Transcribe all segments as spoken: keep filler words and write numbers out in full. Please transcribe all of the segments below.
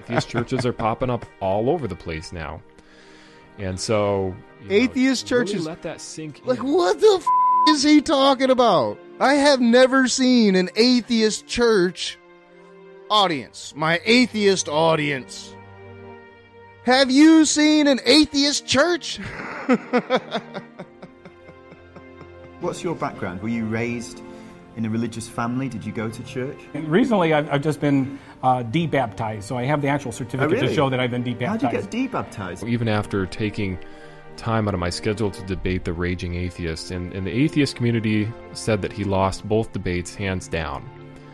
Atheist churches are popping up all over the place now. And so... You Atheist know, churches... Really let that sink in. Like, what the f*** is he talking about? I have never seen an atheist church audience. My atheist audience. Have you seen an atheist church? What's your background? Were you raised in a religious family? Did you go to church? Recently, I've, I've just been uh, debaptized, so I have the actual certificate oh, really? to show that I've been debaptized. How did you get debaptized? Even after taking time out of my schedule to debate the Raging Atheist, and, and the atheist community said that he lost both debates hands down.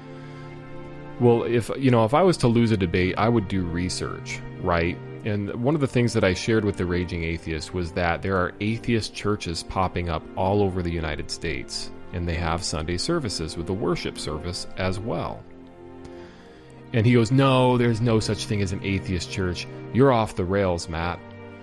Well, if you know, if I was to lose a debate, I would do research, right? And one of the things that I shared with the Raging Atheist was that there are atheist churches popping up all over the United States, and they have Sunday services with a worship service as well. And he goes, no, there's no such thing as an atheist church. You're off the rails, Matt.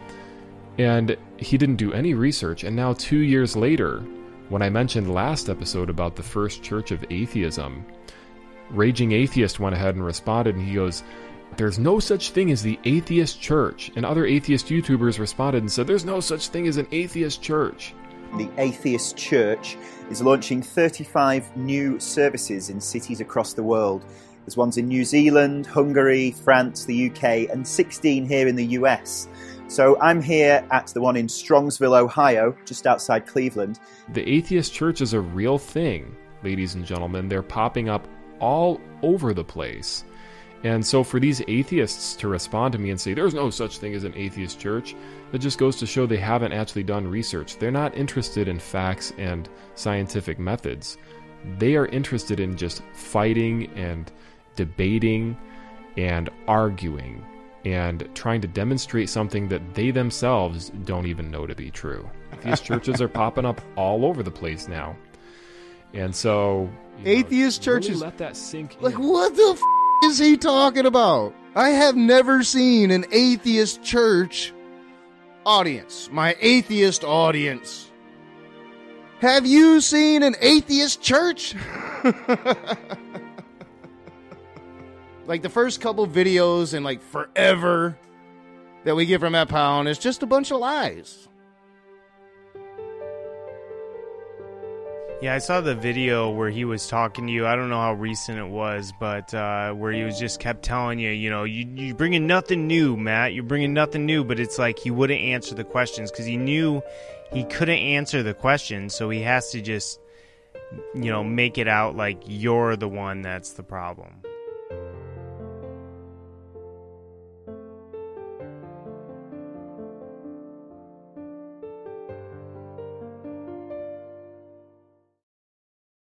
And he didn't do any research. And now two years later, when I mentioned last episode about the first church of atheism, Raging Atheist went ahead and responded, and he goes, there's no such thing as the atheist church. And other atheist YouTubers responded and said, there's no such thing as an atheist church. The Atheist Church is launching thirty-five new services in cities across the world. There's ones in New Zealand, Hungary, France, the U K, and sixteen here in the U S. So I'm here at the one in Strongsville, Ohio, just outside Cleveland. The atheist church is a real thing, ladies and gentlemen. They're popping up all over the place. And so for these atheists to respond to me and say, there's no such thing as an atheist church, that just goes to show they haven't actually done research. They're not interested in facts and scientific methods. They are interested in just fighting and debating and arguing and trying to demonstrate something that they themselves don't even know to be true. These churches are popping up all over the place now. And so... Atheist know, churches... Really let that sink in. Like, what the f*** is he talking about? I have never seen an atheist church audience. My atheist audience. Have you seen an atheist church? Like the first couple videos in like forever that we get from Matt Pound is just a bunch of lies. Yeah, I saw the video where he was talking to you. I don't know how recent it was, but uh, where he was just kept telling you, you know, you, you're bringing nothing new, Matt. You're bringing nothing new, but it's like he wouldn't answer the questions because he knew he couldn't answer the questions, so he has to just, you know, make it out like you're the one that's the problem.